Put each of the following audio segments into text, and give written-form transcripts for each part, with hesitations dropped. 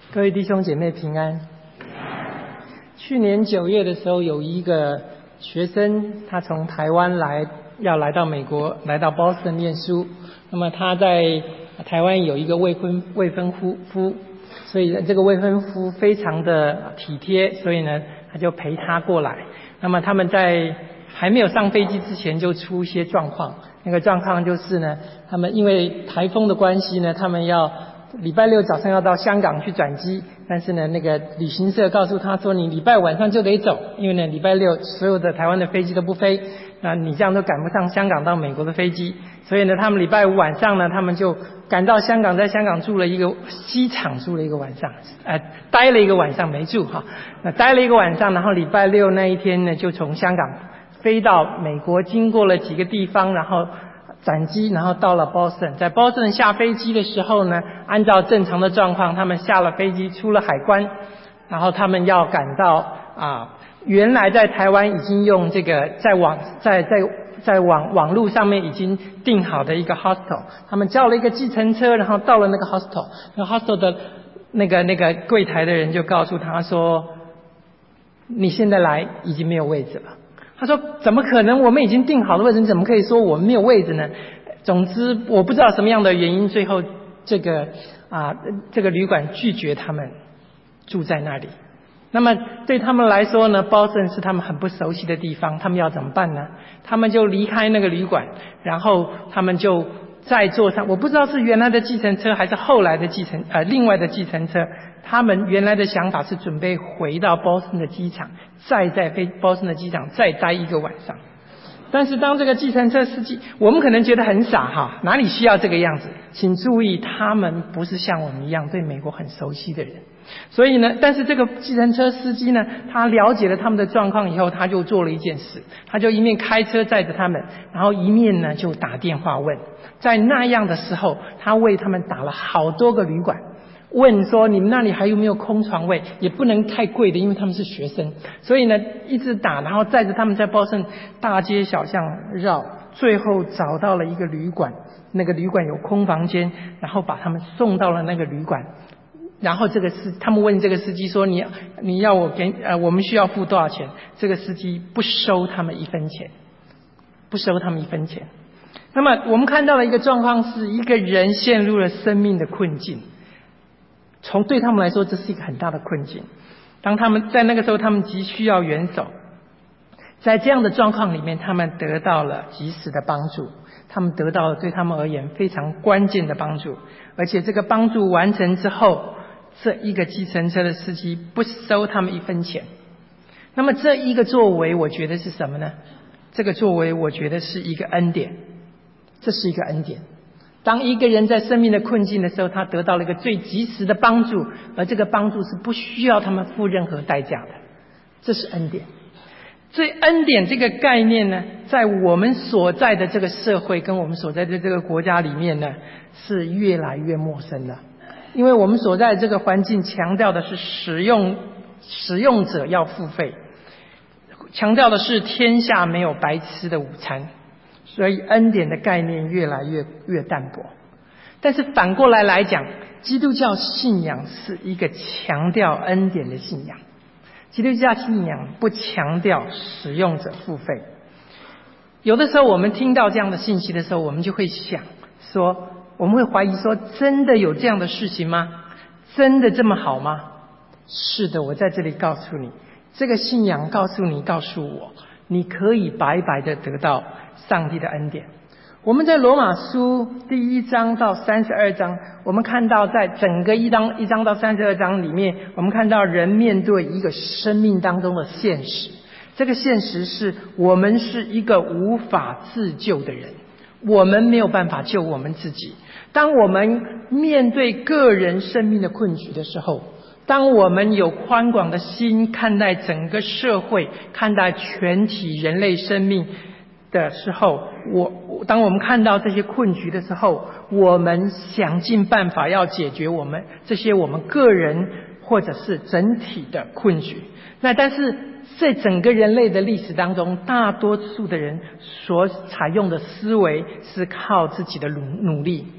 各位弟兄姐妹平安。去年9月的时候，有一个学生，他从台湾要来到美国，来到 Boston 念书。那么他在台湾有一个未婚夫，所以这个未婚夫非常的体贴，所以呢，他就陪他过来。那么他们在还没有上飞机之前就出一些状况，那个状况就是呢，他们因为台风的关系呢，他们要礼拜六早上要到香港去转机，但是呢，那个旅行社告诉他说，你礼拜晚上就得走，因为呢，礼拜六所有的台湾的飞机都不飞，那你这样都赶不上香港到美国的飞机，所以呢，他们礼拜五晚上呢，他们就赶到香港，在香港机场住了一个晚上，待了一个晚上没住哈，那待了一个晚上，然后礼拜六那一天呢，就从香港飞到美国，经过了几个地方，然后转机，然后到了 Boston。 在 Boston 下飞机的时候呢，按照正常的状况，他们下了飞机出了海关，然后他们要赶到原来在台湾已经用这个在网路上面已经订好的一个 hostel， 他们叫了一个计程车，然后到了那个 hostel， 那 hostel 的那个柜台的人就告诉他说，你现在来已经没有位置了。他说怎么可能，我们已经订好的位置，你怎么可以说我们没有位置呢？总之我不知道什么样的原因，最后这个旅馆拒绝他们住在那里。那么对他们来说呢，Boston是他们很不熟悉的地方，他们要怎么办呢？他们就离开那个旅馆，然后他们就再坐上，我不知道是原来的计程车还是后来的另外的计程车。他们原来的想法是准备回到 Boston 的机场，再在Boston 的机场再待一个晚上。但是当这个计程车司机，我们可能觉得很傻哈，哪里需要这个样子？请注意，他们不是像我们一样对美国很熟悉的人。所以呢，但是这个计程车司机呢，他了解了他们的状况以后，他就做了一件事，他就一面开车载着他们，然后一面呢就打电话问。在那样的时候，他为他们打了好多个旅馆，问说你们那里还有没有空床位，也不能太贵的，因为他们是学生，所以呢一直打，然后载着他们在Boston大街小巷绕，最后找到了一个旅馆，那个旅馆有空房间，然后把他们送到了那个旅馆。然后他们问这个司机说，你要我们需要付多少钱？这个司机不收他们一分钱，不收他们一分钱。那么我们看到了一个状况，是一个人陷入了生命的困境，对他们来说这是一个很大的困境。当他们在那个时候，他们急需要援手，在这样的状况里面，他们得到了及时的帮助，他们得到了对他们而言非常关键的帮助，而且这个帮助完成之后，这一个计程车的司机不收他们一分钱。那么这一个作为我觉得是什么呢？这个作为我觉得是一个恩典，这是一个恩典。当一个人在生命的困境的时候，他得到了一个最及时的帮助，而这个帮助是不需要他们付任何代价的，这是恩典。恩典这个概念呢，在我们所在的这个社会跟我们所在的这个国家里面呢，是越来越陌生了。因为我们所在的这个环境强调的是使用者要付费，强调的是天下没有白吃的午餐，所以恩典的概念越来越淡薄。但是反过来讲，基督教信仰是一个强调恩典的信仰，基督教信仰不强调使用者付费。有的时候我们听到这样的信息的时候，我们就会想说，我们会怀疑说，真的有这样的事情吗？真的这么好吗？是的，我在这里告诉你，这个信仰告诉我，你可以白白的得到上帝的恩典。我们在罗马书第1章到32章，我们看到在整个1章到32章里面，我们看到人面对一个生命当中的现实。这个现实是我们是一个无法自救的人，我们没有办法救我们自己。当我们面对个人生命的困局的时候，当我们有宽广的心看待整个社会，看待全体人类生命的时候，当我们看到这些困局的时候，我们想尽办法要解决我们个人或者是整体的困局。但是在整个人类的历史当中，大多数的人所采用的思维是靠自己的努力。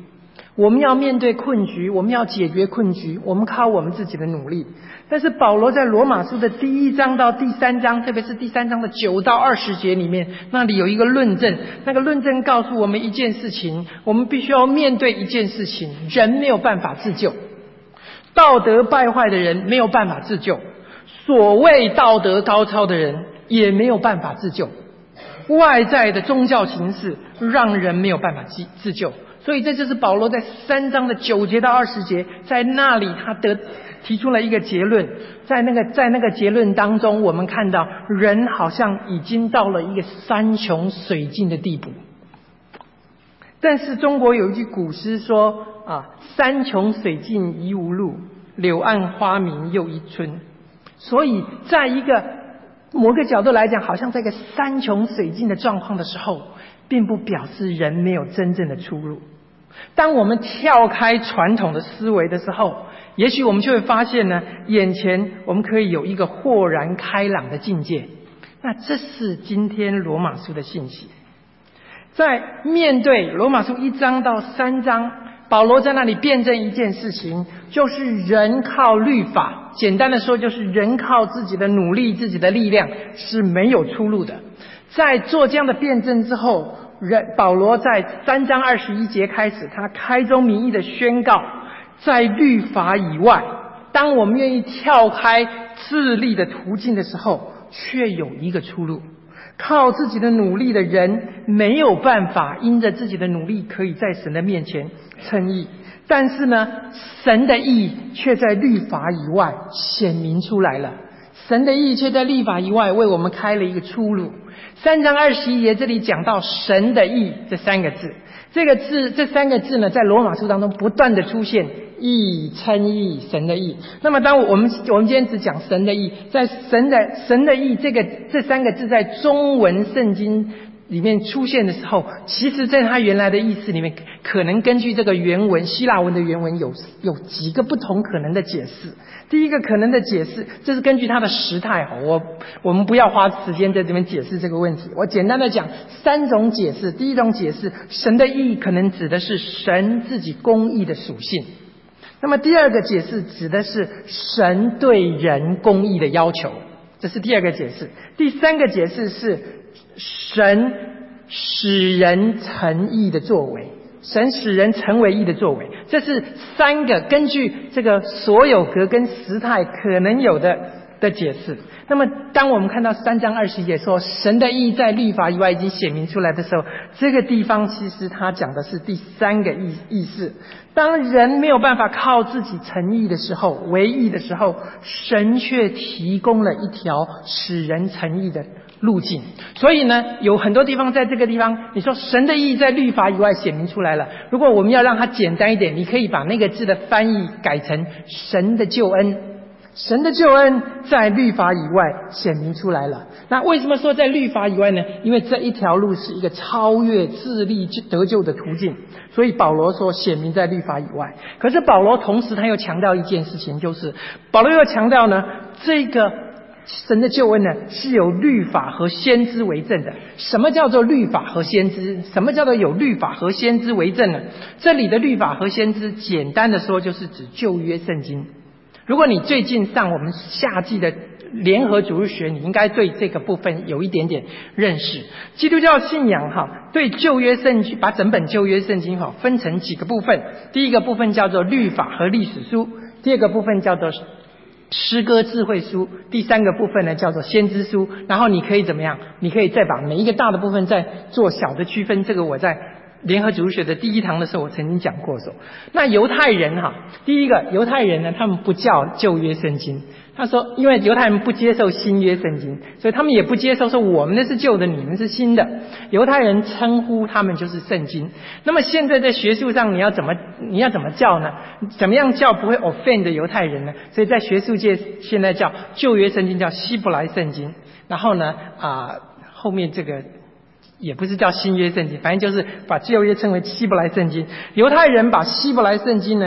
我们要面对困局，我们要解决困局，我们靠我们自己的努力。但是保罗在罗马书的第1章到第3章，特别是第3章的9到20节里面，那里有一个论证，那个论证告诉我们一件事情，我们必须要面对一件事情，人没有办法自救，道德败坏的人没有办法自救，所谓道德高超的人也没有办法自救，外在的宗教形式让人没有办法自救。所以这就是保罗在3章的9节到20节，在那里他提出了一个结论，在那个结论当中，我们看到人好像已经到了一个山穷水尽的地步。但是中国有一句古诗说山穷水尽疑无路，柳暗花明又一村。所以在一个某个角度来讲，好像在一个山穷水尽的状况的时候，并不表示人没有真正的出路。当我们跳开传统的思维的时候，也许我们就会发现呢，眼前我们可以有一个豁然开朗的境界。那这是今天罗马书的信息。在面对罗马书1章到3章，保罗在那里辩证一件事情，就是人靠律法，简单的说就是人靠自己的努力自己的力量是没有出路的。在做这样的辩证之后，保罗在3章21节开始，他开宗明义的宣告，在律法以外，当我们愿意跳开自力的途径的时候，却有一个出路。靠自己的努力的人没有办法因着自己的努力可以在神的面前称义，但是呢，神的义却在律法以外显明出来了。神的义却在律法以外为我们开了一个出路。3章21节这里讲到神的义这3个字，这3个字呢，在罗马书当中不断的出现，义、称义、神的义。那么当我们今天只讲神的义，在神的义这3个字在中文圣经里面出现的时候，其实在它原来的意思里面，可能根据这个原文希腊文的原文有几个不同可能的解释。第一个可能的解释，这是根据它的时态，我们不要花时间在这边解释这个问题，我简单的讲3种解释。第一种解释，神的义可能指的是神自己公义的属性。那么第二个解释指的是神对人公义的要求，这是第二个解释。第三个解释是神使人成义的作为，神使人成为义的作为。这是3个根据这个所有格跟时态可能有的解释。那么当我们看到3章20节说神的义在律法以外已经显明出来的时候，这个地方其实他讲的是第3个意思。当人没有办法靠自己成义的时候，为义的时候，神却提供了一条使人成义的路径。所以呢，有很多地方在这个地方，你说神的义在律法以外显明出来了，如果我们要让它简单一点，你可以把那个字的翻译改成神的救恩。神的救恩在律法以外显明出来了。那为什么说在律法以外呢？因为这一条路是一个超越自力得救的途径，所以保罗说显明在律法以外。可是保罗同时他又强调一件事情，就是保罗又强调呢，这个神的救恩呢是有律法和先知为证的。什么叫做律法和先知？什么叫做有律法和先知为证呢？这里的律法和先知简单的说就是指旧约圣经。如果你最近上我们夏季的联合主日学，你应该对这个部分有一点点认识。基督教信仰对旧约圣经，把整本旧约圣经分成几个部分。第一个部分叫做律法和历史书，第二个部分叫做诗歌智慧书，第三个部分呢叫做先知书。然后你可以怎么样？你可以再把每一个大的部分再做小的区分。这个我在联合主日学的第1堂的时候我曾经讲过说，那犹太人第一个犹太人呢，他们不叫旧约圣经。他说因为犹太人不接受新约圣经，所以他们也不接受说我们的是旧的，你们是新的。犹太人称呼他们就是圣经。那么现在在学术上你要怎么叫呢？怎么样叫不会 offend 犹太人呢？所以在学术界现在叫旧约圣经叫希伯来圣经，然后呢后面这个也不是叫新约圣经，反正就是把旧约称为希伯来圣经。犹太人把希伯来圣经呢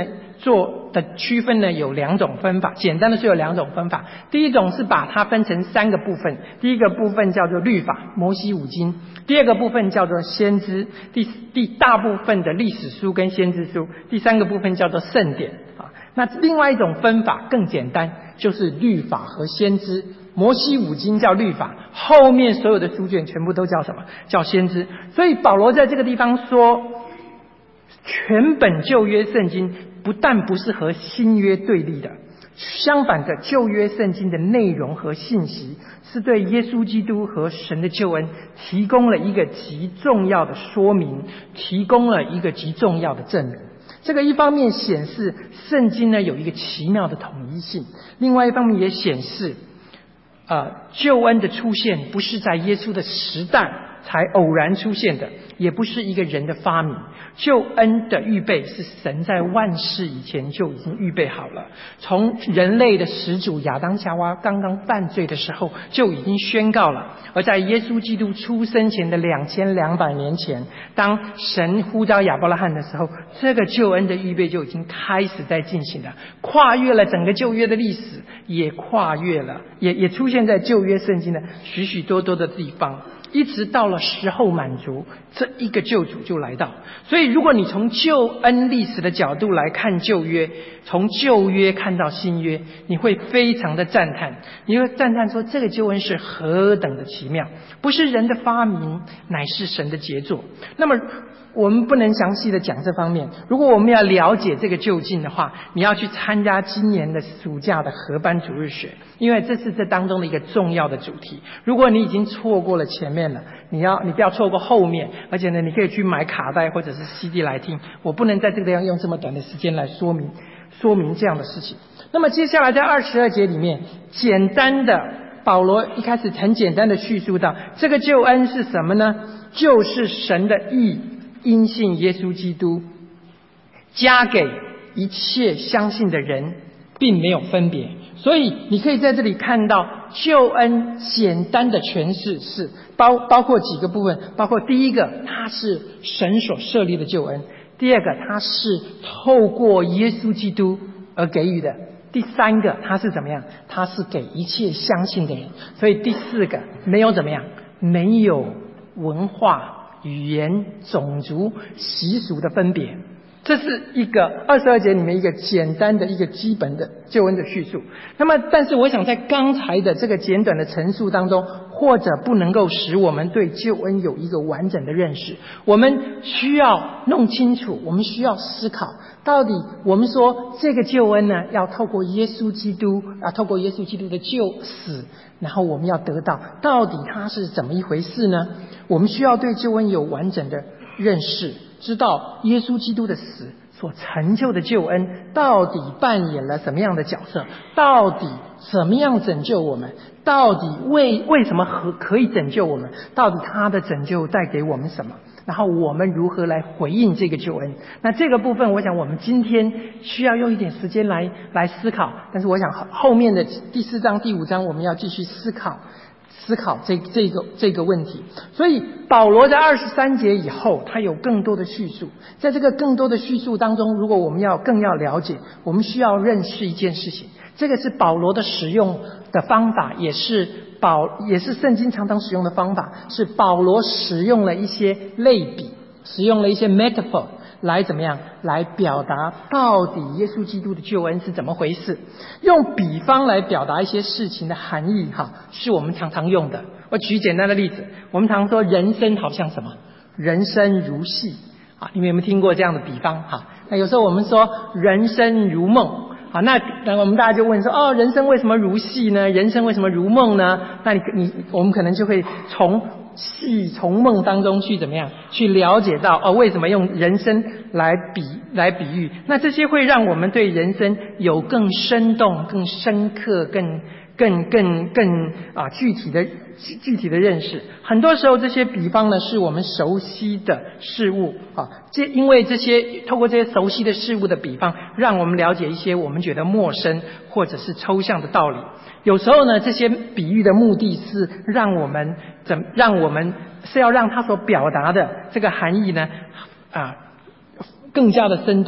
做的区分呢有2种分法，简单的是有2种分法。第一种是把它分成3个部分，第一个部分叫做律法，摩西五经；第二个部分叫做先知，第大部分的历史书跟先知书；第3个部分叫做圣典啊。那另外一种分法更简单，就是律法和先知。摩西五经叫律法，后面所有的书卷全部都叫什么？叫先知。所以保罗在这个地方说，全本旧约圣经不但不是和新约对立的，相反的，旧约圣经的内容和信息是对耶稣基督和神的救恩提供了一个极重要的说明，提供了一个极重要的证明。这个一方面显示圣经呢有一个奇妙的统一性，另外一方面也显示救恩的出现不是在耶稣的时代才偶然出现的，也不是一个人的发明。救恩的预备是神在万世以前就已经预备好了，从人类的始祖亚当夏娃刚刚犯罪的时候就已经宣告了，而在耶稣基督出生前的2200年前，当神呼召亚伯拉罕的时候，这个救恩的预备就已经开始在进行了，跨越了整个旧约的历史，也跨越了也出现在旧约圣经的许许多多的地方，一直到了时候满足，这一个救主就来到。所以如果你从救恩历史的角度来看旧约，从旧约看到新约，你会非常的赞叹，你会赞叹说这个救恩是何等的奇妙，不是人的发明，乃是神的杰作。那么我们不能详细的讲这方面，如果我们要了解这个究竟的话，你要去参加今年的暑假的合班主日学，因为这是这当中的一个重要的主题。如果你已经错过了前面了，你不要错过后面，而且呢你可以去买卡带或者是 CD 来听，我不能在这个地方用这么短的时间来说明这样的事情。那么接下来在22节里面，简单的保罗一开始很简单的叙述到这个救恩是什么呢？就是神的义因信耶稣基督加给一切相信的人，并没有分别。所以你可以在这里看到救恩简单的诠释是包括几个部分，包括第一个，它是神所设立的救恩；第二个，它是透过耶稣基督而给予的；第三个，它是怎么样？它是给一切相信的人。所以第四个，没有怎么样，没有文化、语言、种族、习俗的分别。这是一个22节里面一个简单的一个基本的救恩的叙述。那么但是我想在刚才的这个简短的陈述当中，或者不能够使我们对救恩有一个完整的认识。我们需要弄清楚，我们需要思考，到底我们说这个救恩呢，要透过耶稣基督透过耶稣基督的救死，然后我们要得到底它是怎么一回事呢？我们需要对救恩有完整的认识，知道耶稣基督的死所成就的救恩到底扮演了什么样的角色，到底怎么样拯救我们，到底为什么可以拯救我们，到底他的拯救带给我们什么，然后我们如何来回应这个救恩。那这个部分我想我们今天需要用一点时间来思考，但是我想后面的第4章第5章我们要继续思考这个问题。所以保罗在23节以后他有更多的叙述，在这个更多的叙述当中，如果我们更要了解，我们需要认识一件事情，这个是保罗的使用的方法，也是圣经常常使用的方法，是保罗使用了一些类比，使用了一些 metaphor 来怎么样来表达到底耶稣基督的救恩是怎么回事，用比方来表达一些事情的含义是我们常常用的。我举简单的例子，我们常说人生好像什么，人生如戏你们有没有听过这样的比方那有时候我们说人生如梦那我们大家就问说人生为什么如戏呢？人生为什么如梦呢？那我们可能就会从戏从梦当中去怎么样去了解到为什么用人生来比喻。那这些会让我们对人生有更生动、更深刻、更具体的认识。很多时候这些比方呢是我们熟悉的事物因为透过这些熟悉的事物的比方，让我们了解一些我们觉得陌生或者是抽象的道理。有时候呢这些比喻的目的是让我们是要让它所表达的这个含义呢更加的生动，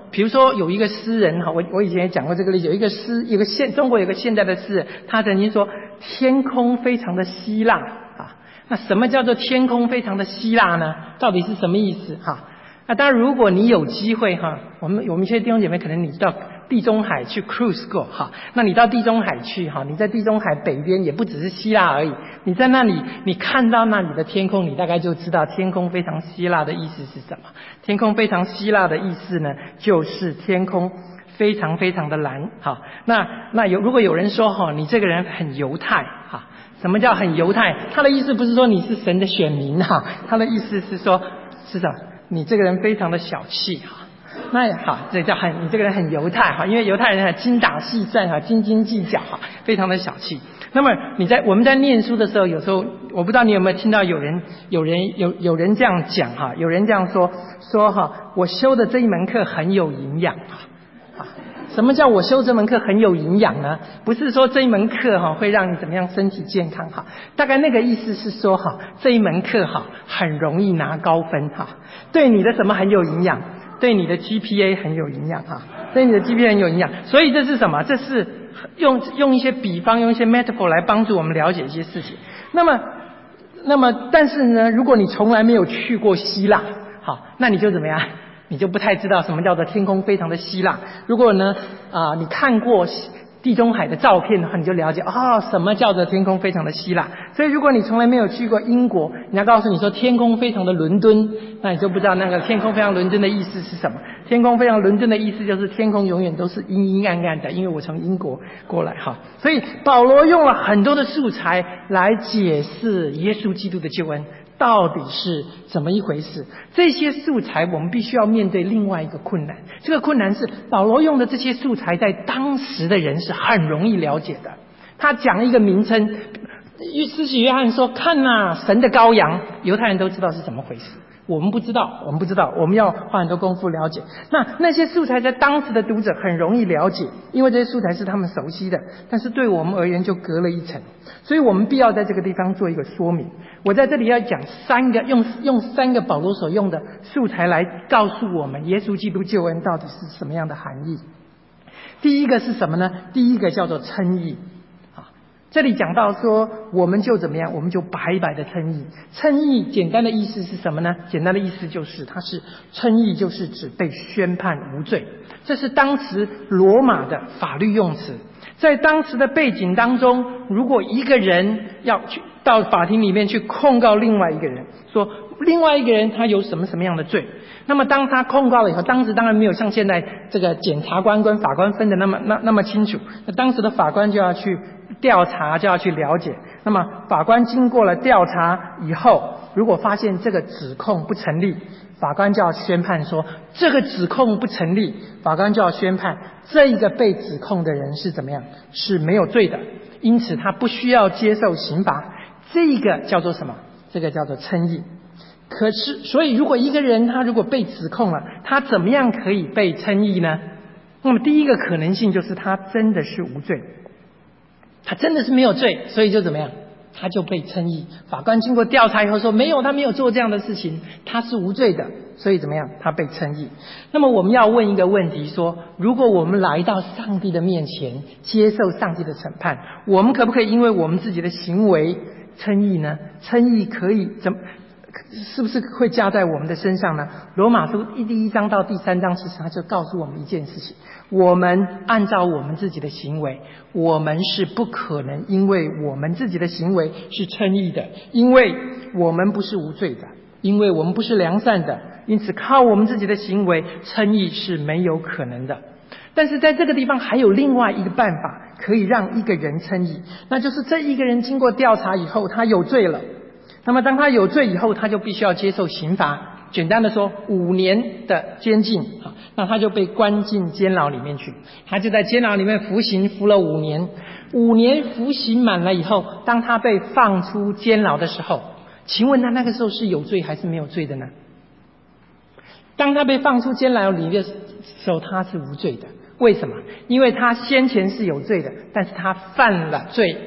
比如说有一个诗人哈，我以前也讲过这个例子，中国有个现代的诗人，他曾经说天空非常的希腊啊。那什么叫做天空非常的希腊呢？到底是什么意思哈？那当然，如果你有机会哈，我们一些弟兄姐妹可能你知道地中海去 cruise 过哈，那你到地中海去哈，你在地中海北边也不只是希腊而已，你在那里你看到那里的天空，你大概就知道天空非常希腊的意思是什么。天空非常希腊的意思呢，就是天空非常非常的蓝哈。如果有人说哈，你这个人很犹太哈，什么叫很犹太？他的意思不是说你是神的选民哈，他的意思是说，是的，你这个人非常的小气哈。那好，这叫你这个人很犹太哈，因为犹太人精打细算哈，斤斤计较哈，非常的小气。那么我们在念书的时候，有时候我不知道你有没有听到有人这样讲哈，有人这样说哈，我修的这一门课很有营养哈。什么叫我修这门课很有营养呢？不是说这一门课哈会让你怎么样身体健康哈，大概那个意思是说哈，这一门课哈很容易拿高分哈，对你的什么很有营养？对你的 GPA 很有营养哈，对你的 GPA 很有营养。所以这是什么？这是用一些比方，用一些 metaphor 来帮助我们了解一些事情。那么但是呢，如果你从来没有去过希腊，好，那你就怎么样？你就不太知道什么叫做天空非常的希腊。如果呢你看过地中海的照片的话，你就了解什么叫做天空非常的希腊。所以如果你从来没有去过英国，人家告诉你说天空非常的伦敦，那你就不知道那个天空非常伦敦的意思是什么。天空非常伦敦的意思就是天空永远都是阴阴暗暗的，因为我从英国过来哈。所以保罗用了很多的素材来解释耶稣基督的救恩到底是怎么一回事。这些素材我们必须要面对另外一个困难，这个困难是保罗用的这些素材在当时的人是很容易了解的。他讲一个名称，施洗约翰说看啊，神的羔羊，犹太人都知道是怎么回事，我们不知道，我们要花很多功夫了解。那些素材在当时的读者很容易了解，因为这些素材是他们熟悉的，但是对我们而言就隔了一层，所以我们必要在这个地方做一个说明。我在这里要讲用三个保罗所用的素材来告诉我们耶稣基督救恩到底是什么样的含义。第一个是什么呢？第一个叫做称义。这里讲到说我们就怎么样，我们就白白的称义。称义简单的意思是什么呢？简单的意思就是称义就是指被宣判无罪，这是当时罗马的法律用词。在当时的背景当中，如果一个人要去到法庭里面去控告另外一个人，说另外一个人他有什么样的罪，那么当他控告了以后，当时当然没有像现在这个检察官跟法官分的那么清楚，那当时的法官就要去调查，就要去了解。那么法官经过了调查以后，如果发现这个指控不成立，法官就要宣判说这个指控不成立，法官就要宣判这一个被指控的人是怎么样，是没有罪的，因此他不需要接受刑罚。这个叫做什么？这个叫做称义。可是所以如果一个人他如果被指控了，他怎么样可以被称义呢？那么第一个可能性就是他真的是无罪，他真的是没有罪，所以就怎么样，他就被称义。法官经过调查以后说没有，他没有做这样的事情，他是无罪的，所以怎么样，他被称义。那么我们要问一个问题说，如果我们来到上帝的面前接受上帝的审判，我们可不可以因为我们自己的行为称义呢？称义可以是不是会加在我们的身上呢？罗马书第1章到第3章，其实他就告诉我们一件事情，我们按照我们自己的行为，我们是不可能因为我们自己的行为是称义的，因为我们不是无罪的，因为我们不是良善的，因此靠我们自己的行为称义是没有可能的。但是在这个地方还有另外一个办法可以让一个人称义，那就是这一个人经过调查以后他有罪了，那么当他有罪以后，他就必须要接受刑罚。简单的说，5年的监禁，那他就被关进监牢里面去。他就在监牢里面服刑，服了5年。5年服刑满了以后，当他被放出监牢的时候，请问他那个时候是有罪还是没有罪的呢？当他被放出监牢里的时候，他是无罪的。为什么？因为他先前是有罪的，但是他犯了罪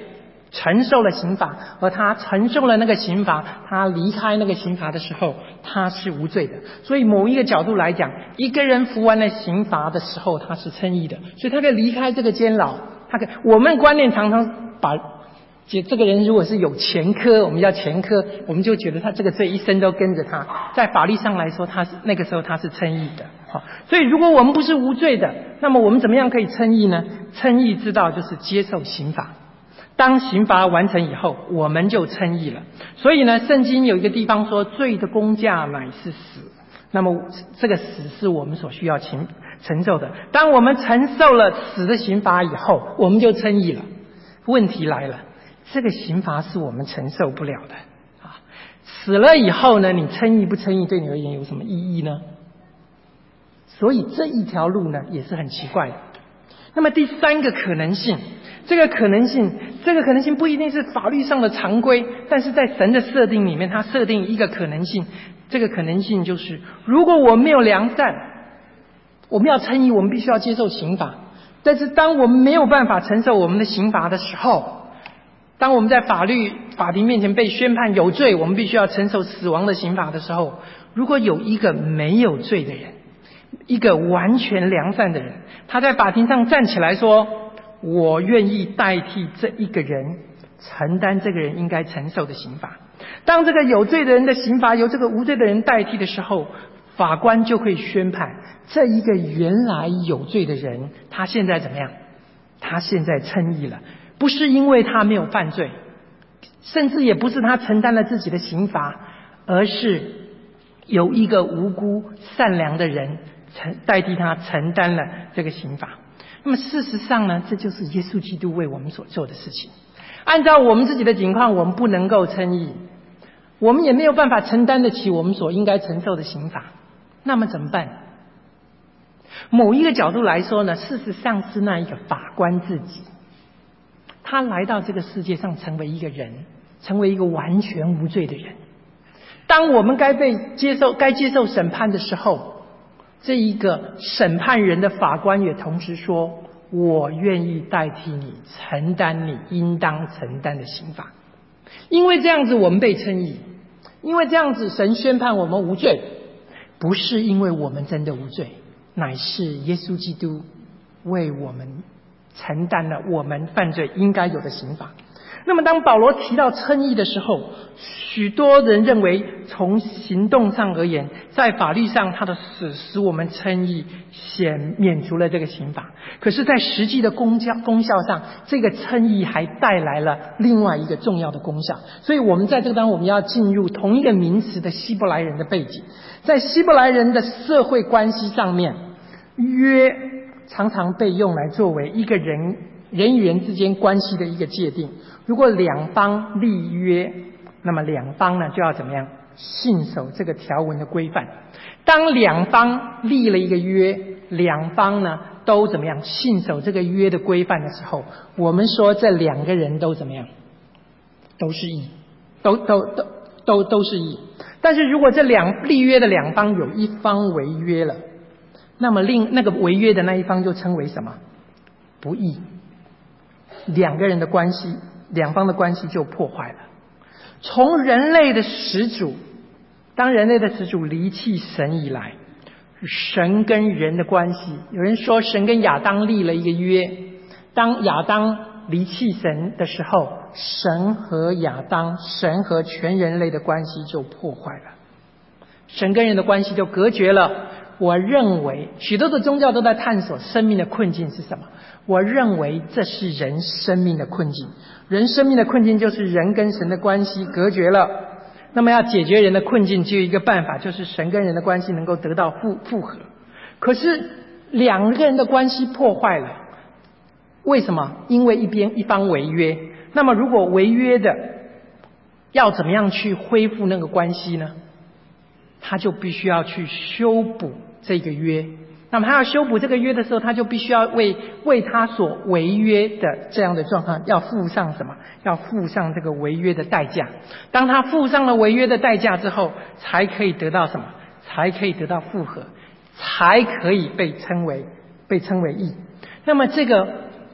承受了刑罚，而他承受了那个刑罚，他离开那个刑罚的时候，他是无罪的。所以某一个角度来讲，一个人服完了刑罚的时候，他是称义的，所以他可以离开这个监牢。我们观念常常把这个人如果是有前科，我们叫前科，我们就觉得他这个罪一生都跟着他。在法律上来说，那个时候他是称义的。所以如果我们不是无罪的，那么我们怎么样可以称义呢？称义之道就是接受刑罚。当刑罚完成以后，我们就称义了。所以呢，圣经有一个地方说，罪的工价乃是死。那么这个死是我们所需要承受的。当我们承受了死的刑罚以后，我们就称义了。问题来了，这个刑罚是我们承受不了的啊！死了以后呢，你称义不称义，对你而言有什么意义呢？所以这一条路呢，也是很奇怪的。那么第三个可能性，这个可能性不一定是法律上的常规，但是在神的设定里面，他设定一个可能性。这个可能性就是，如果我们没有良善，我们要称义，我们必须要接受刑罚。但是当我们没有办法承受我们的刑罚的时候，当我们在法庭面前被宣判有罪，我们必须要承受死亡的刑罚的时候，如果有一个没有罪的人，一个完全良善的人，他在法庭上站起来说，我愿意代替这一个人承担这个人应该承受的刑罚。当这个有罪的人的刑罚由这个无罪的人代替的时候，法官就会宣判这一个原来有罪的人，他现在怎么样？他现在称义了，不是因为他没有犯罪，甚至也不是他承担了自己的刑罚，而是有一个无辜善良的人代替他承担了这个刑罚。那么事实上呢，这就是耶稣基督为我们所做的事情。按照我们自己的情况，我们不能够称义，我们也没有办法承担得起我们所应该承受的刑罚。那么怎么办？某一个角度来说呢，事实上是那一个法官自己，他来到这个世界上成为一个人，成为一个完全无罪的人。当我们该接受审判的时候，这一个审判人的法官也同时说，我愿意代替你承担你应当承担的刑罚。因为这样子我们被称义，因为这样子神宣判我们无罪，不是因为我们真的无罪，乃是耶稣基督为我们承担了我们犯罪应该有的刑罚。那么当保罗提到称义的时候，许多人认为从行动上而言，在法律上他的死使我们称义，免除了这个刑罚。可是在实际的功效上，这个称义还带来了另外一个重要的功效。所以我们在这个当中，我们要进入同一个名词的希伯来人的背景。在希伯来人的社会关系上面，约常常被用来作为一个人与人之间关系的一个界定。如果两方立约，那么两方呢就要怎么样？信守这个条文的规范。当两方立了一个约，两方呢都怎么样？信守这个约的规范的时候，我们说这两个人都怎么样？都是义，都是义。但是如果这立约的两方有一方违约了，那么那个违约的那一方就称为什么？不义。两方的关系就破坏了。从人类的始祖，当人类的始祖离弃神以来，神跟人的关系，有人说神跟亚当立了一个约，当亚当离弃神的时候，神和全人类的关系就破坏了，神跟人的关系就隔绝了。我认为许多的宗教都在探索生命的困境是什么，我认为这是人生命的困境。人生命的困境就是人跟神的关系隔绝了。那么要解决人的困境，只有一个办法，就是神跟人的关系能够得到复合。可是两个人的关系破坏了，为什么？因为一方违约。那么如果违约的要怎么样去恢复那个关系呢？他就必须要去修补这个约。那么他要修补这个约的时候，他就必须要为他所违约的这样的状况要付上什么？要付上这个违约的代价。当他付上了违约的代价之后，才可以得到什么？才可以得到复合，才可以被称为义。那么这个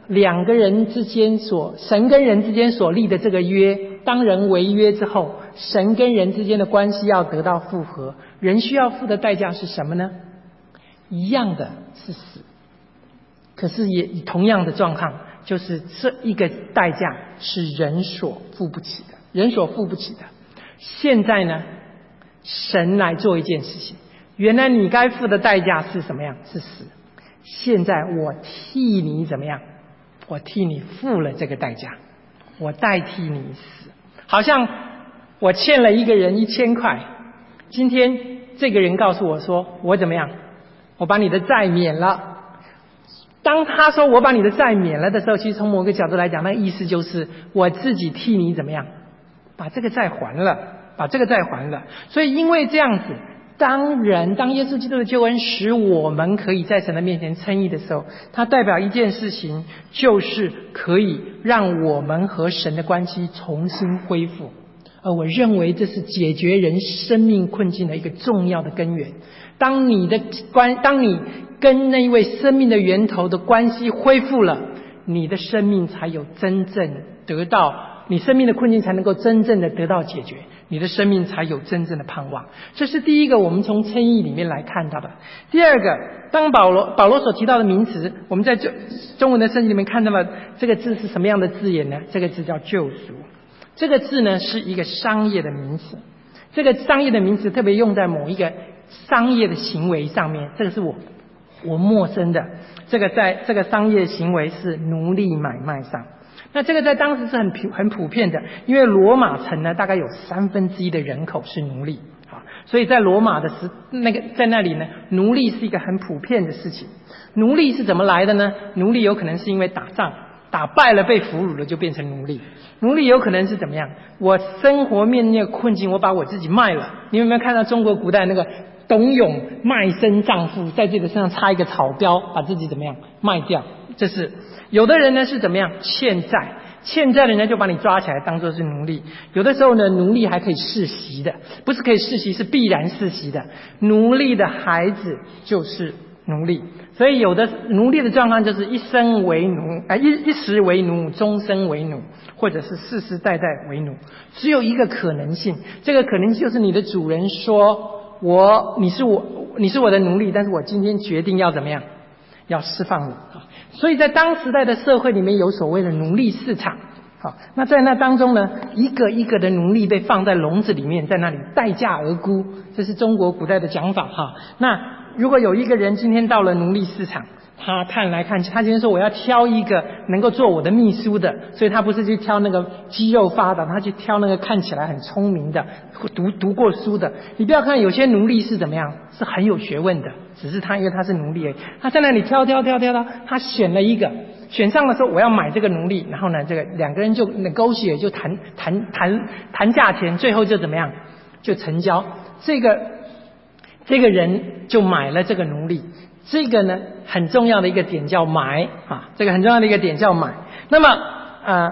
两个人之间神跟人之间所立的这个约，当人违约之后，神跟人之间的关系要得到复合，人需要付的代价是什么呢？一样的是死，可是也同样的状况，就是这一个代价是人所付不起的，人所付不起的。现在呢，神来做一件事情，原来你该付的代价是什么样？是死。现在我替你怎么样？我替你付了这个代价，我代替你死。好像我欠了一个人1000块，今天这个人告诉我说，我怎么样？我把你的债免了。当他说我把你的债免了的时候，其实从某个角度来讲，那个意思就是我自己替你怎么样？把这个债还了，把这个债还了。所以因为这样子，当耶稣基督的救恩使我们可以在神的面前称义的时候，它代表一件事情，就是可以让我们和神的关系重新恢复。而我认为这是解决人生命困境的一个重要的根源。当你跟那一位生命的源头的关系恢复了，你的生命才有真正得到，你生命的困境才能够真正的得到解决，你的生命才有真正的盼望。这是第一个我们从称义里面来看到的。第二个，当保罗所提到的名词，我们在中文的圣经里面看到了这个字是什么样的字眼呢？这个字叫救赎。这个字呢是一个商业的名词，这个商业的名词特别用在某一个商业的行为上面，这个是我陌生的。这个在这个商业行为是奴隶买卖上，那这个在当时是很普遍的，因为罗马城呢大概有1/3的人口是奴隶啊，所以在罗马的在那里呢，奴隶是一个很普遍的事情。奴隶是怎么来的呢？奴隶有可能是因为打仗打败了被俘虏了就变成奴隶。奴隶有可能是怎么样？我生活面临困境，我把我自己卖了。你有没有看到中国古代那个董永卖身丈夫，在自己的身上插一个草标，把自己怎么样卖掉？这是有的人呢是怎么样？欠债的人呢就把你抓起来当作是奴隶。有的时候呢，奴隶还可以世袭的，不是可以世袭，是必然世袭的。奴隶的孩子就是奴隶，所以有的奴隶的状况就是一时为奴，终身为奴，或者是世世代代为奴。只有一个可能性，这个可能性就是你的主人说你是我的奴隶，但是我今天决定要怎么样？要释放你。所以在当时代的社会里面有所谓的奴隶市场。好，那在那当中呢，一个一个的奴隶被放在笼子里面，在那里待价而沽，这是中国古代的讲法哈。那如果有一个人今天到了奴隶市场，他看来看去，他今天说我要挑一个能够做我的秘书的，所以他不是去挑那个肌肉发达，他去挑那个看起来很聪明的，读过书的。你不要看有些奴隶是怎么样，是很有学问的，只是他因为他是奴隶而已，他在那里挑，他选了一个，选上的时候我要买这个奴隶，然后呢，这个两个人就negotiate，就谈价钱，最后就怎么样，就成交。这个人就买了这个奴隶。这个呢很重要的一个点叫买啊，这个很重要的一个点叫买。那么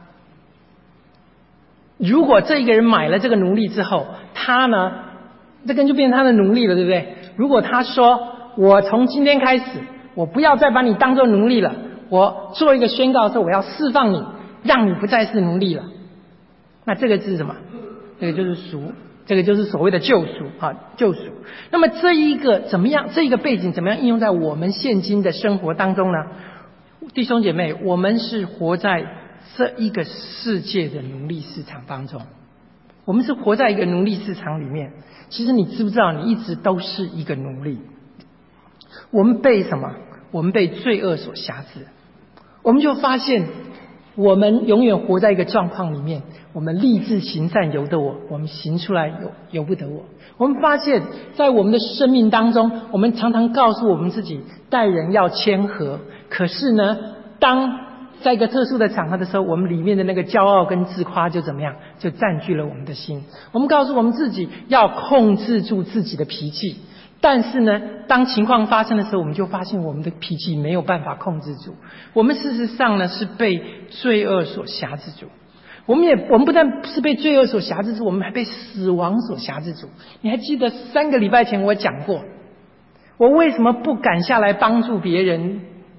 如果这个人买了这个奴隶之后，他呢这个人就变成他的奴隶了，对不对？如果他说我从今天开始我不要再把你当作奴隶了，我做一个宣告说我要释放你，让你不再是奴隶了，那这个是什么？这个就是赎，这个就是所谓的救赎啊，救赎。那么这一个背景怎么样应用在我们现今的生活当中呢？弟兄姐妹，我们是活在这一个世界的奴隶市场当中，我们是活在一个奴隶市场里面。其实你知不知道，你一直都是一个奴隶。我们被什么？我们被罪恶所辖制。我们就发现我们永远活在一个状况里面，我们立志行善由得我，我们行出来由不得我。我们发现在我们的生命当中，我们常常告诉我们自己待人要谦和，可是呢，当在一个特殊的场合的时候，我们里面的那个骄傲跟自夸就怎么样，就占据了我们的心。我们告诉我们自己要控制住自己的脾气，但是呢，当情况发生的时候，我们就发现我们的脾气没有办法控制住。我们事实上呢是被罪恶所辖制住。我们不但是被罪恶所辖制住，我们还被死亡所辖制住。你还记得3个礼拜前我讲过，我为什么不敢下来帮助别人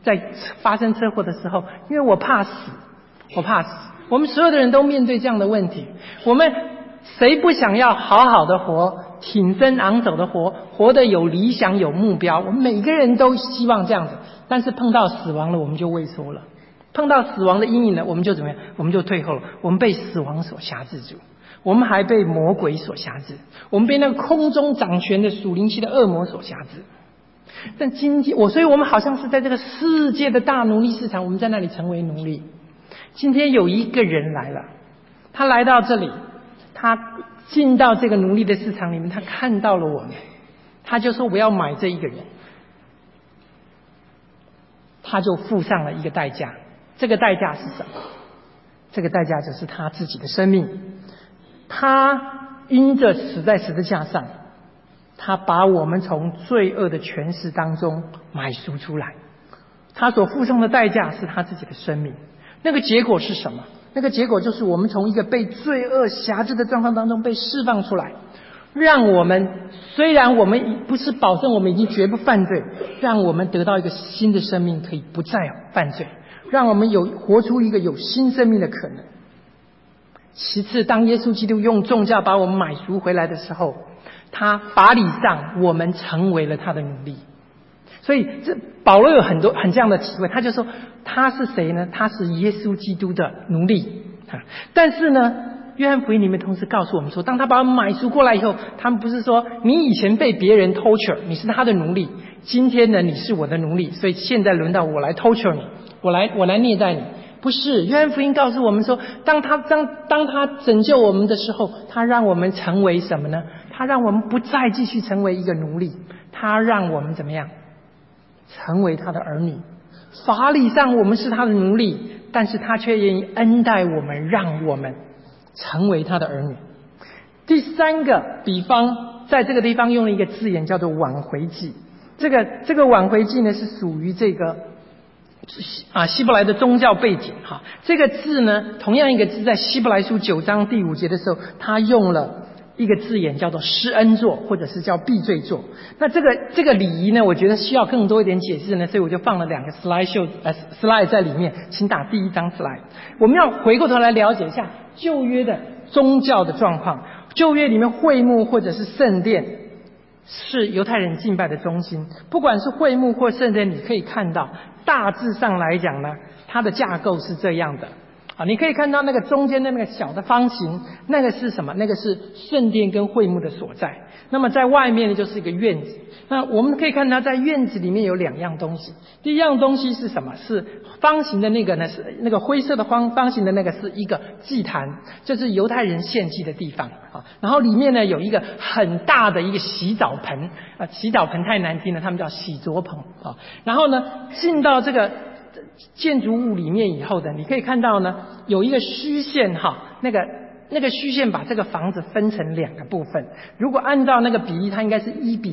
在发生车祸的时候，因为我怕死。我们所有的人都面对这样的问题，我们谁不想要好好的活，挺身昂首的活，活得有理想有目标？我们每个人都希望这样子，但是碰到死亡了我们就畏缩了，碰到死亡的阴影了我们就怎么样？我们就退后了，我们被死亡所辖制住，我们还被魔鬼所辖制，我们被那个空中掌权的属灵期的恶魔所辖制。但今天所以我们好像是在这个世界的大奴隶市场，我们在那里成为奴隶。今天有一个人来了，他来到这里，他进到这个奴隶的市场里面，他看到了我们，他就说我要买这一个人，他就付上了一个代价。这个代价是什么？这个代价就是他自己的生命，他因着死在十字架上，他把我们从罪恶的权势当中买赎出来，他所付上的代价是他自己的生命。那个结果是什么？那个结果就是我们从一个被罪恶辖制的状况当中被释放出来，让我们虽然我们不是保证我们已经绝不犯罪，让我们得到一个新的生命，可以不再犯罪，让我们活出一个有新生命的可能。其次，当耶稣基督用重价把我们买赎回来的时候，他法理上我们成为了他的奴隶。所以保罗有很这样的体会，他就说他是谁呢？他是耶稣基督的奴隶。但是呢，约翰福音里面同时告诉我们说，当他把我们买赎过来以后，他们不是说你以前被别人 torture， 你是他的奴隶，今天呢你是我的奴隶，所以现在轮到我来 torture 你，我来虐待你。不是，约翰福音告诉我们说，当他拯救我们的时候，他让我们成为什么呢？他让我们不再继续成为一个奴隶，他让我们怎么样？成为他的儿女。法理上我们是他的奴隶，但是他却愿意恩待我们，让我们成为他的儿女。第三个比方，在这个地方用了一个字眼叫做挽回祭。这个挽回祭呢，是属于这个希伯来的宗教背景哈。这个字呢，同样一个字在希伯来书9章第5节的时候，他用了一个字眼叫做施恩座，或者是叫避罪座。那这个礼仪呢，我觉得需要更多一点解释呢，所以我就放了2个 slide 在里面，请打第1张 slide。我们要回过头来了解一下旧约的宗教的状况。旧约里面会幕或者是圣殿是犹太人敬拜的中心，不管是会幕或圣殿，你可以看到大致上来讲呢，它的架构是这样的。你可以看到那个中间的那个小的方形，那个是什么？那个是圣殿跟会幕的所在。那么在外面呢，就是一个院子。那我们可以看到在院子里面有2样东西。第一样东西是什么？是方形的那个呢，是那个灰色的方形的那个是一个祭坛，这是犹太人献祭的地方啊。然后里面呢有一个很大的一个洗澡盆洗澡盆太难听了，他们叫洗濯盆啊。然后呢进到这个建筑物里面以后的，你可以看到呢有一个虚线那个虚线把这个房子分成2个部分。如果按照那个比例，它应该是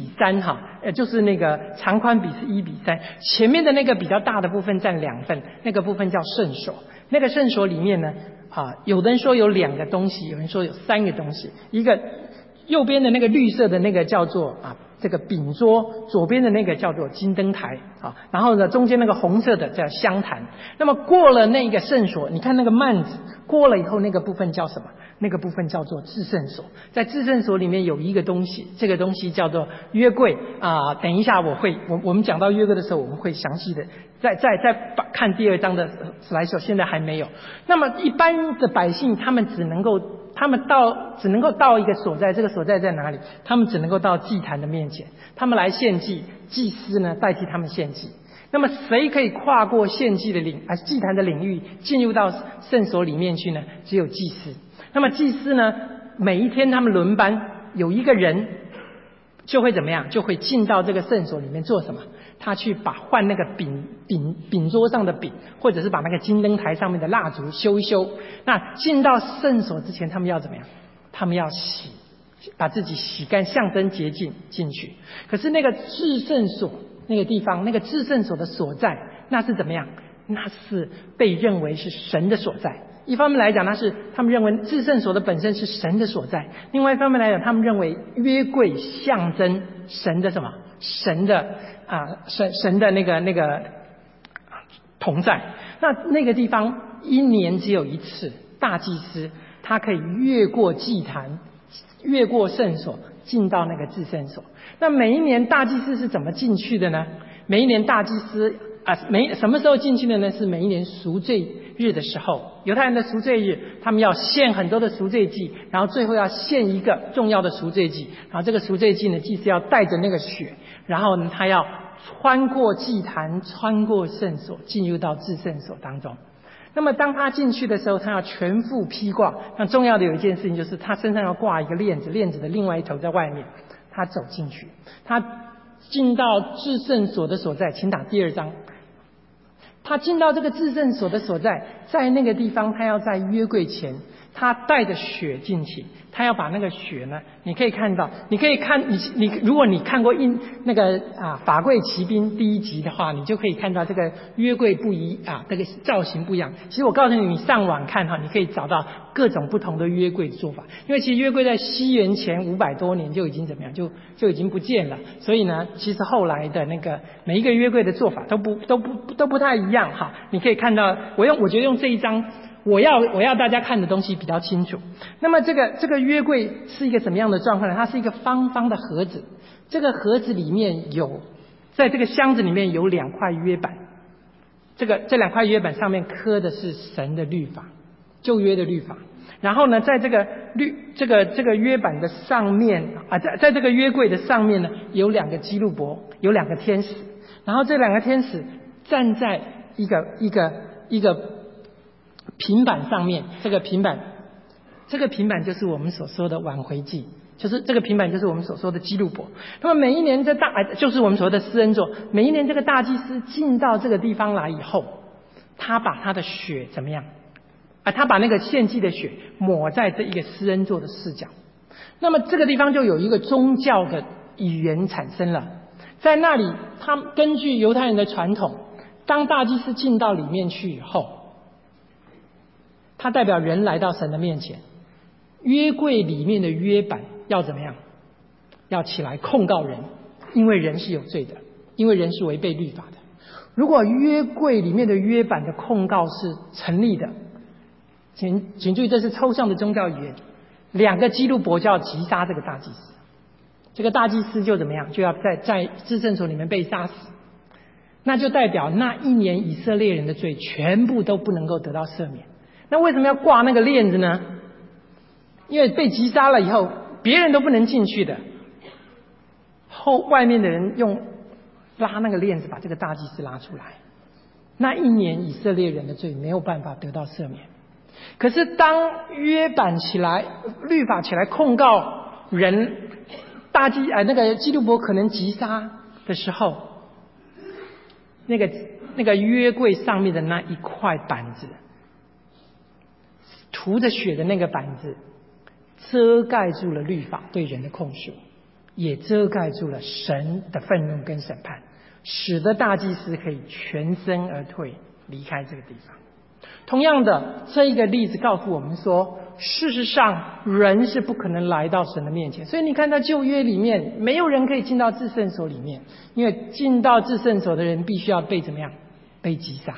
1:3就是那个长宽比是1:3。前面的那个比较大的部分占2份，那个部分叫圣所。那个圣所里面呢有的人说有2个东西，有人说有3个东西。一个右边的那个绿色的那个叫做这个饼桌，左边的那个叫做金灯台然后呢中间那个红色的叫香坛。那么过了那个圣所，你看那个幔子过了以后，那个部分叫什么？那个部分叫做至圣所。在至圣所里面有一个东西，这个东西叫做约柜等一下我们讲到约柜的时候，我们会详细的再看第2章的slide，现在还没有。那么一般的百姓他们只能够到一个所在，这个所在在哪里？他们只能够到祭坛的面前，他们来献祭，祭司呢代替他们献祭。那么谁可以跨过献祭的祭坛的领域进入到圣所里面去呢？只有祭司。那么祭司呢，每一天他们轮班，有一个人就会怎么样？就会进到这个圣所里面做什么？他去换那个饼桌上的饼，或者是把那个金灯台上面的蜡烛修一修。那进到圣所之前，他们要怎么样？他们要把自己洗干，象征洁净进去。可是那个至圣所那个地方，那个至圣所的所在，那是怎么样？那是被认为是神的所在。一方面来讲，他们认为至圣所的本身是神的所在；另外一方面来讲，他们认为约柜象征神的什么？神的那个同在。那个地方一年只有一次，大祭司他可以越过祭坛，越过圣所，进到那个至圣所。那每一年大祭司是怎么进去的呢？每一年大祭司什么时候进去的呢？是每一年赎罪日的时候，犹太人的赎罪日，他们要献很多的赎罪祭，然后最后要献一个重要的赎罪祭，然后这个赎罪祭呢，祭司要带着那个血，然后呢，他要穿过祭坛，穿过圣所，进入到至圣所当中。那么当他进去的时候，他要全副披挂。那重要的有一件事情，就是他身上要挂一个链子，链子的另外一头在外面。他走进去，他进到至圣所的所在，请打第2章。他进到这个至圣所的所在，在那个地方，他要在约柜前，他带着血进去，他要把那个血呢，你可以看到，你可以看如果你看过法柜骑兵第1集的话，你就可以看到这个约柜不一这个造型不一样。其实我告诉你，你上网看你可以找到各种不同的约柜的做法，因为其实约柜在西元前500多年就已经怎么样，就已经不见了。所以呢，其实后来的那个每一个约柜的做法都不太一样哈。你可以看到，我觉得用这一张。我要大家看的东西比较清楚。那么这个约柜是一个什么样的状况呢？它是一个方方的盒子，这个盒子里面在这个箱子里面有2块约版，这2块约版上面刻的是神的律法，旧约的律法。然后呢，在这个约版的上面在这个约柜的上面呢，有2个基路伯，有2个天使，然后这2个天使站在一个平板上面。这个平板就是我们所说的挽回祭，就是这个平板就是我们所说的基路伯。那么每一年就是我们所谓的施恩座，每一年这个大祭司进到这个地方来以后，他把他的血怎么样他把那个献祭的血抹在这一个施恩座的四角。那么这个地方就有一个宗教的语言产生了。在那里，他根据犹太人的传统，当大祭司进到里面去以后，他代表人来到神的面前，约柜里面的约版要怎么样？要起来控告人，因为人是有罪的，因为人是违背律法的。如果约柜里面的约版的控告是成立的，请注意，这是抽象的宗教语言，2个基路伯就要击杀这个大祭司，这个大祭司就怎么样？就要在至圣所里面被杀死。那就代表那一年以色列人的罪全部都不能够得到赦免。那为什么要挂那个链子呢？因为被击杀了以后，别人都不能进去的。外面的人用拉那个链子把这个大祭司拉出来。那一年以色列人的罪没有办法得到赦免。可是当约版起来，律法起来控告人，那个基路伯可能击杀的时候，那个约柜上面的那一块板子，涂着血的那个板子，遮盖住了律法对人的控诉，也遮盖住了神的愤怒跟审判，使得大祭司可以全身而退，离开这个地方。同样的，这一个例子告诉我们说，事实上人是不可能来到神的面前。所以你看在旧约里面，没有人可以进到至圣所里面，因为进到至圣所的人必须要被怎么样？被击杀。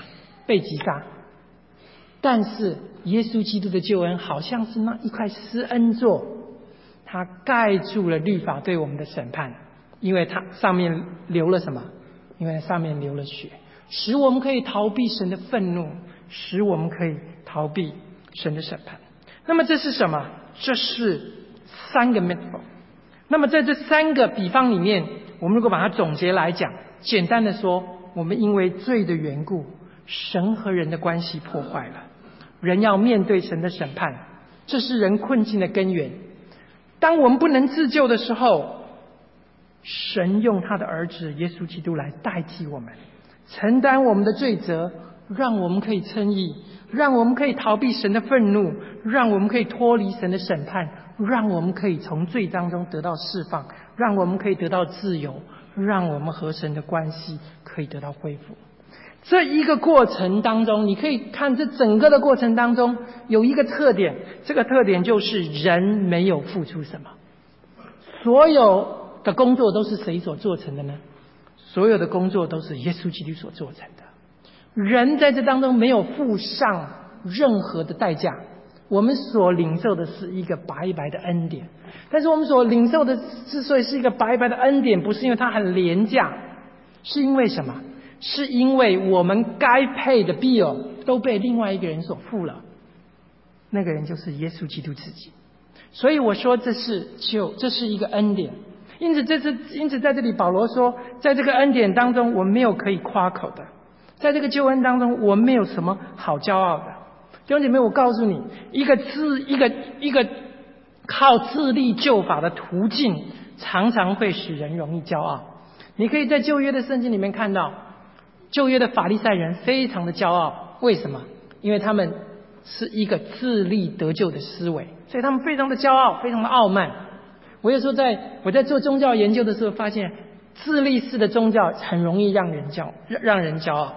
但是耶稣基督的救恩好像是那一块施恩座，它盖住了律法对我们的审判，因为它上面流了什么？因为上面流了血，使我们可以逃避神的愤怒，使我们可以逃避神的审判。那么这是什么？这是3个 metaphor。 那么在这3个比方里面，我们如果把它总结来讲，简单的说，我们因为罪的缘故，神和人的关系破坏了，人要面对神的审判，这是人困境的根源。当我们不能自救的时候，神用他的儿子耶稣基督来代替我们，承担我们的罪责，让我们可以称义，让我们可以逃避神的愤怒，让我们可以脱离神的审判，让我们可以从罪当中得到释放，让我们可以得到自由，让我们和神的关系可以得到恢复。这一个过程当中，你可以看这整个的过程当中有一个特点，这个特点就是人没有付出什么。所有的工作都是谁所做成的呢？所有的工作都是耶稣基督所做成的。 人在这当中没有付上任何的代价，我们所领受的是一个白白的恩典。但是我们所领受的之所以是一个白白的恩典，不是因为它很廉价，是因为什么？是因为我们该配的 bill 都被另外一个人所付了，那个人就是耶稣基督自己。所以我说这是一个恩典。因此在这里保罗说，在这个恩典当中我们没有可以夸口的，在这个救恩当中我们没有什么好骄傲的。弟兄姐妹，我告诉你，一个靠自力救法的途径常常会使人容易骄傲。你可以在旧约的圣经里面看到，旧约的法利赛人非常的骄傲。为什么？因为他们是一个自力得救的思维，所以他们非常的骄傲，非常的傲慢。我有时候我在做宗教研究的时候发现，自力式的宗教很容易让人骄傲。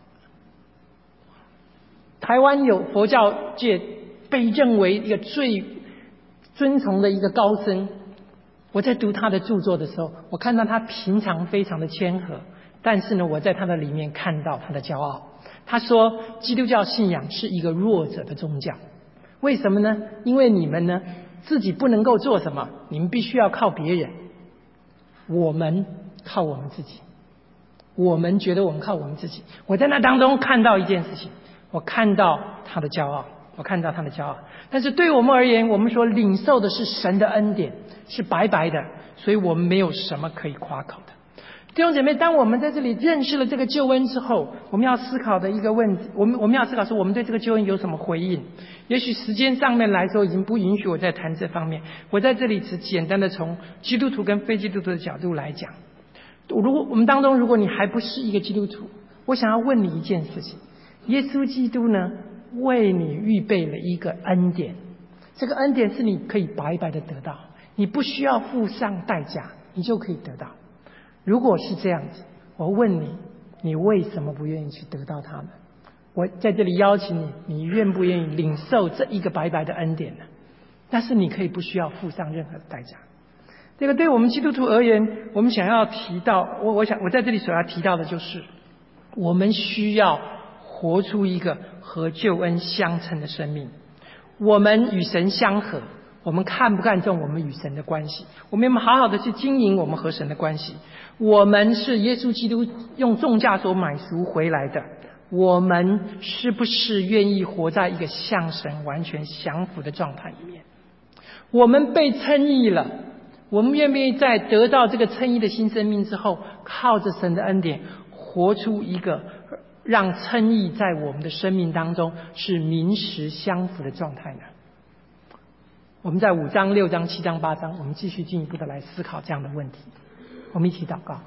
台湾有佛教界被认为一个最尊崇的一个高僧，我在读他的著作的时候，我看到他平常非常的谦和，但是呢，我在他的里面看到他的骄傲。他说基督教信仰是一个弱者的宗教。为什么呢？因为你们呢自己不能够做什么，你们必须要靠别人。我们靠我们自己，我们觉得我们靠我们自己。我在那当中看到一件事情，我看到他的骄傲，但是对我们而言，我们所领受的是神的恩典，是白白的，所以我们没有什么可以夸口的。弟兄姐妹，当我们在这里认识了这个救恩之后，我们要思考的一个问题，我们要思考说，我们对这个救恩有什么回应？也许时间上面来说已经不允许我再谈这方面，我在这里只简单的从基督徒跟非基督徒的角度来讲。如果我们当中，如果你还不是一个基督徒，我想要问你一件事情：耶稣基督呢为你预备了一个恩典，这个恩典是你可以白白的得到，你不需要付上代价，你就可以得到。如果是这样子，我问你，你为什么不愿意去得到它们？我在这里邀请你，你愿不愿意领受这一个白白的恩典呢？但是你可以不需要付上任何的代价。这个对我们基督徒而言，我们想要提到，我在这里所要提到的就是，我们需要活出一个和救恩相称的生命。我们与神相合，我们看不看重我们与神的关系？我们有没有好好的去经营我们和神的关系？我们是耶稣基督用重价所买赎回来的，我们是不是愿意活在一个向神完全降服的状态里面？我们被称义了，我们愿不愿意在得到这个称义的新生命之后，靠着神的恩典活出一个让称义在我们的生命当中是名实相符的状态呢？我们在5章、6章、7章、8章，我们继续进一步的来思考这样的问题。我们一起祷告。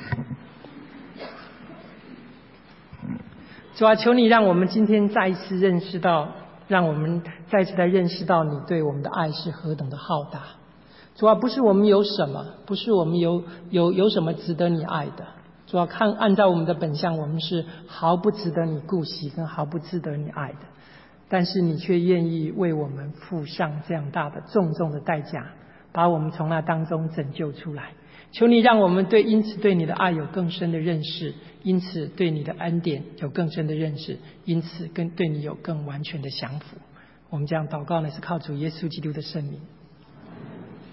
主啊，求你让我们今天再一次认识到，让我们再次的认识到你对我们的爱是何等的浩大。主啊，不是我们有什么，不是我们有什么值得你爱的。主啊，按照我们的本相，我们是毫不值得你顾惜，跟毫不值得你爱的。但是你却愿意为我们付上这样大的重重的代价，把我们从那当中拯救出来。求你让我们因此对你的爱有更深的认识，因此对你的恩典有更深的认识，因此对你有更完全的降服。我们这样祷告呢，是靠主耶稣基督的圣名。